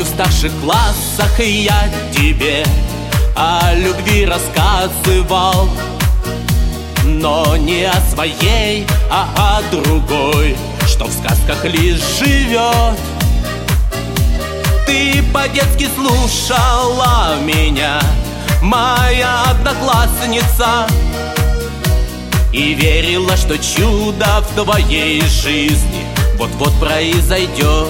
Помню, в старших классах я тебе о любви рассказывал, но не о своей, а о другой, что в сказках лишь живет. Ты по-детски слушала меня, моя одноклассница, и верила, что чудо в твоей жизни вот-вот произойдет.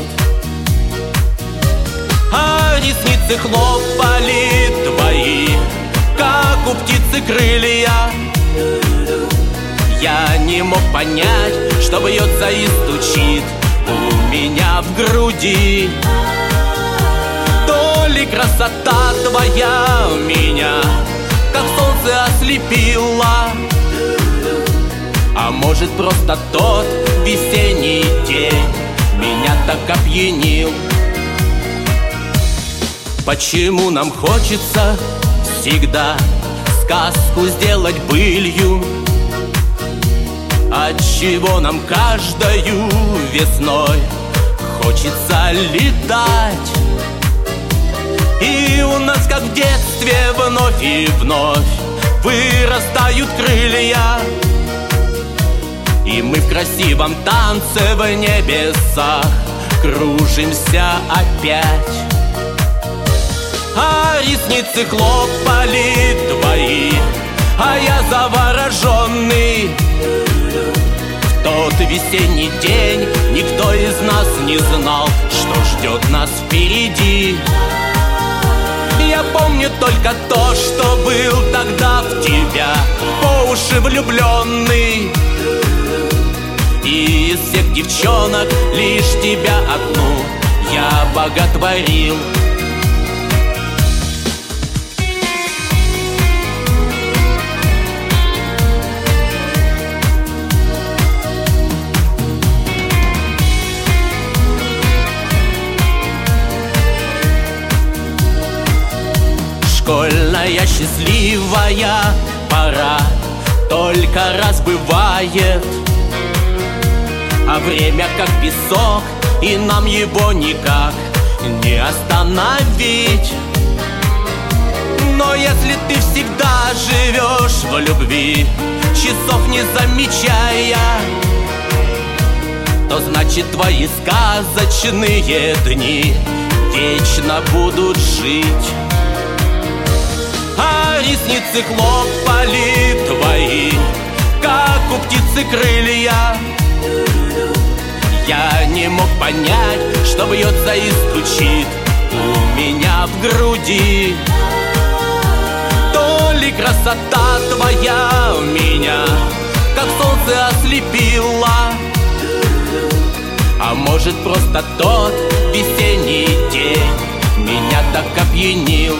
А ресницы хлопали твои, как у птицы крылья. Я не мог понять, что бьется и стучит у меня в груди. То ли красота твоя меня, как солнце, ослепила, а может, просто тот весенний день меня так опьянил. Почему нам хочется всегда сказку сделать былью? Отчего нам каждою весной хочется летать? И у нас, как в детстве, вновь и вновь вырастают крылья, и мы в красивом танце в небесах кружимся опять. А ресницы хлопали твои, а я завороженный. В тот весенний день никто из нас не знал, что ждет нас впереди. Я помню только то, что был тогда в тебя по уши влюбленный. И из всех девчонок лишь тебя одну я боготворил. Школьная счастливая пора только раз бывает, а время как песок, и нам его никак не остановить. Но если ты всегда живешь в любви, часов не замечая, то значит твои сказочные дни вечно будут жить. А ресницы хлопали твои, как у птицы крылья. Я не мог понять, что бьется и стучит у меня в груди. То ли красота твоя меня, как солнце, ослепила, а может, просто тот весенний день меня так опьянил.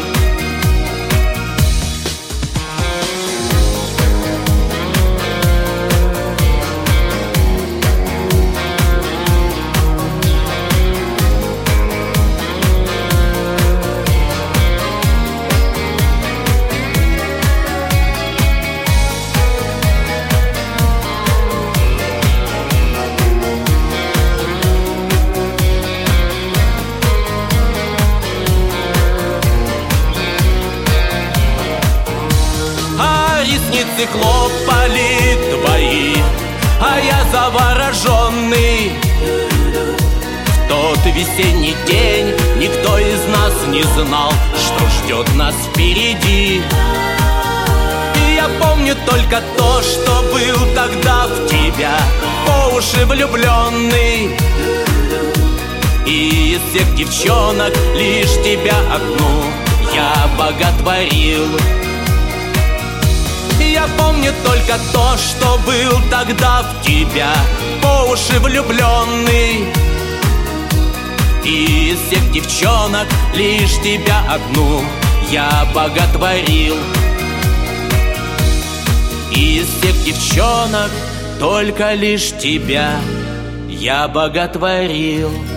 Ресницы хлопали твои, а я завороженный. В тот весенний день никто из нас не знал, что ждет нас впереди. И я помню только то, что был тогда в тебя по уши влюбленный. И из всех девчонок лишь тебя одну я боготворил. Я помню только то, что был тогда в тебя по уши влюбленный. И из всех девчонок лишь тебя одну я боготворил. И из всех девчонок только лишь тебя я боготворил.